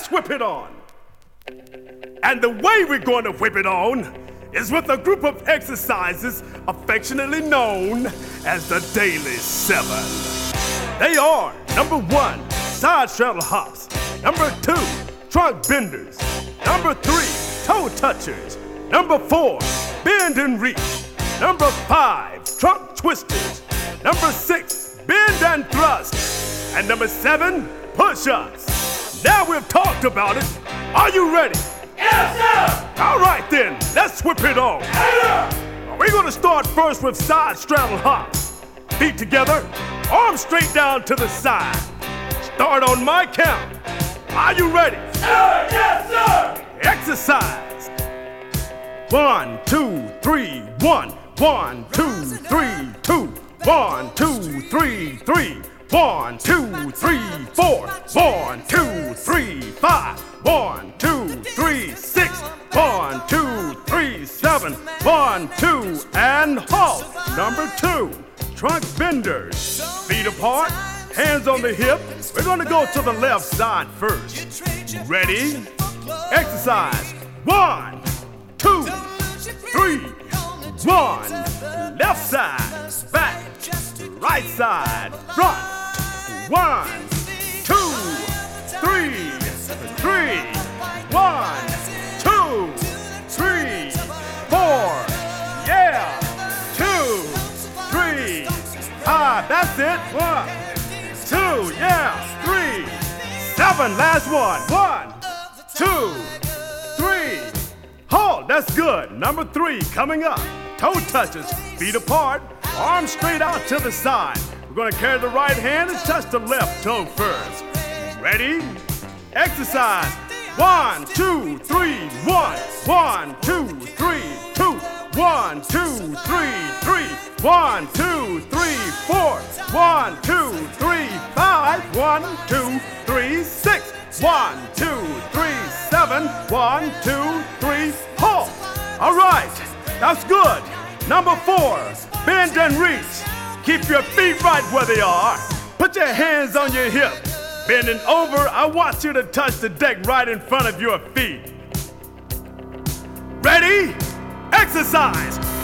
let's whip it on. And the way we're going to whip it on is with a group of exercises affectionately known as the Daily Seven. They are: number 1, side straddle hops; number 2, trunk benders; number 3, toe touchers; number 4, bend and reach; number 5, trunk twisters; number 6, bend and thrust; and number 7, push-ups. Now we've talked about it. Are you ready? Yes, sir! All right then, let's whip it on. Yes, We're gonna start first with side straddle hops. Feet together, arms straight down to the side. Start on my count. Are you ready? sir! Yes, sir! Exercise. 1, 2, 3, 1. 1, 2, 3, 2. 1, 2, 3, 3. 1, 2, 3, 4. 1, 2, 3, 5. 1, 2, 3, 6. 1, 2, 3, 7. 1, 2, and halt. Number 2, trunk benders. Feet apart, hands on the hip. We're gonna go to the left side first. Ready? Exercise. 1, 2, 3. 1. Left side, back. Right side, front. 1, 2, 3, 3. 1, 2, 3, 4. Yeah. 2, 3, 5. That's it. 1, 2, yeah. 3, 7. Last one. 1, 2, 3. Halt. That's good. Number 3 coming up. Toe touches, feet apart, arms straight out to the side. We're gonna carry the right hand and touch the left toe first. Ready? Exercise. 1, 2, 3, 1. 1, 2, 3, 2. 1, 2, 3, 3. 1, 2, 3, 4. 1, 2, 3, 5. 1, 2, 3, 6. 1, 2, 3, 7. 1, 2, 3, halt. All right, that's good. Number 4, bend and reach. Keep your feet right where they are. Put your hands on your hip. Bending over, I want you to touch the deck right in front of your feet. Ready? Exercise.